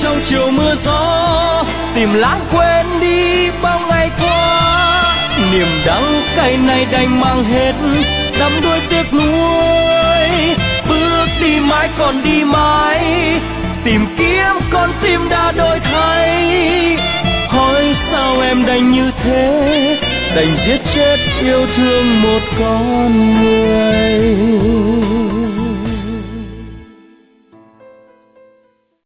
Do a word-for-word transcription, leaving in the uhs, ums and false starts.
trong chiều mưa gió, tìm lãng quên đi bao ngày qua. Niềm đắng cay này đành mang hết, đắm đuối tiếc nuối. Bước đi mãi còn đi mãi, tìm kiếm con tim đã đổi thay. Hỏi sao em đành như thế, đành giết chết yêu thương một con người.